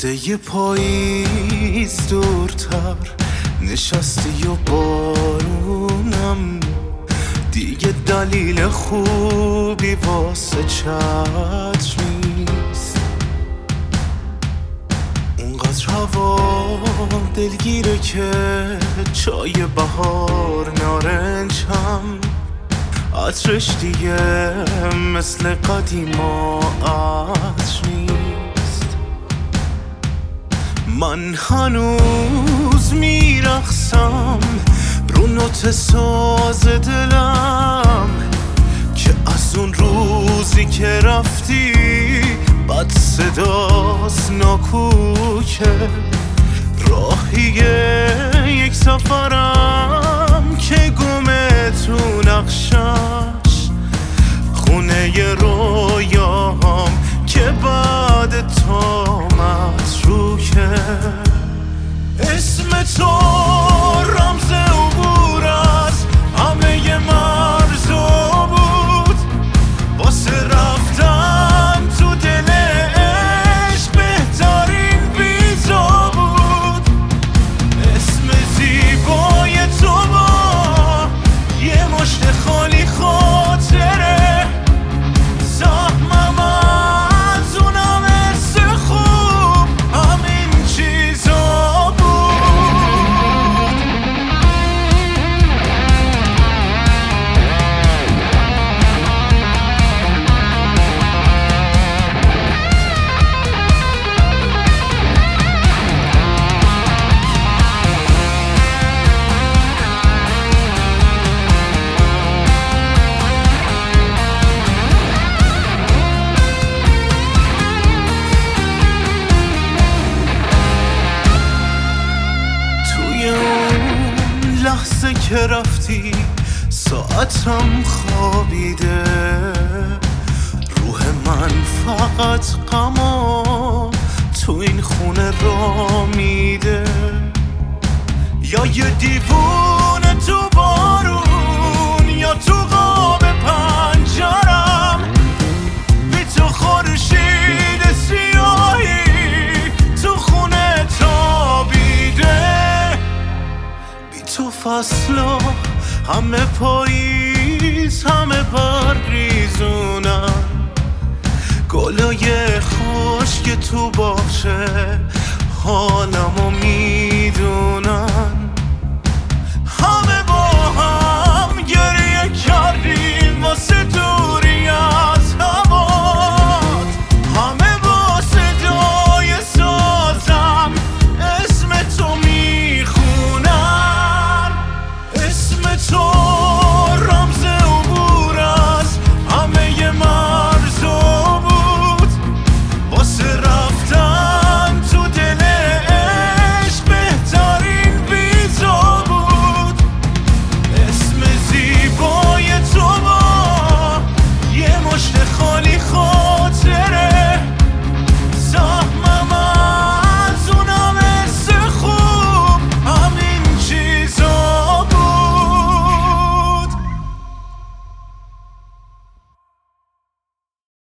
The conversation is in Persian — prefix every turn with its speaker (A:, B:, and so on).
A: یه پاییز دورتر نشستی و بارونم دیگه دلیل خوبی واسه چتر نیست. اونقدر هوا دلگیره که چای بهار نارنجم عطرش دیگه مثل قدیما عطر نیست. من هنوز میرقصم رو نوت ساز دلم که از اون روزی که رفتی بد صداست ناکوکه. راهیه یک سفرم که گمه تو نقشش خونه رویاهام که بعد تا متروکه. اسم تو رمز عبور از همه مرزا بود واسه رفتن تو دل عشق بهترین ویزا بود. اسم زیبای تو با یه مشت خالی خاطره زحمم از اونم حس خوب همین چیزا بود. توی اون لحظه که رفتی ساعتم خوابیده، روح من فقط غما تو این خونه را میده. یا یه دیوونه تو بارون یا تو قاب پنجرم بی تو خورشید سیاهی تو خونه تابیده. بی تو فصلا همه پاییز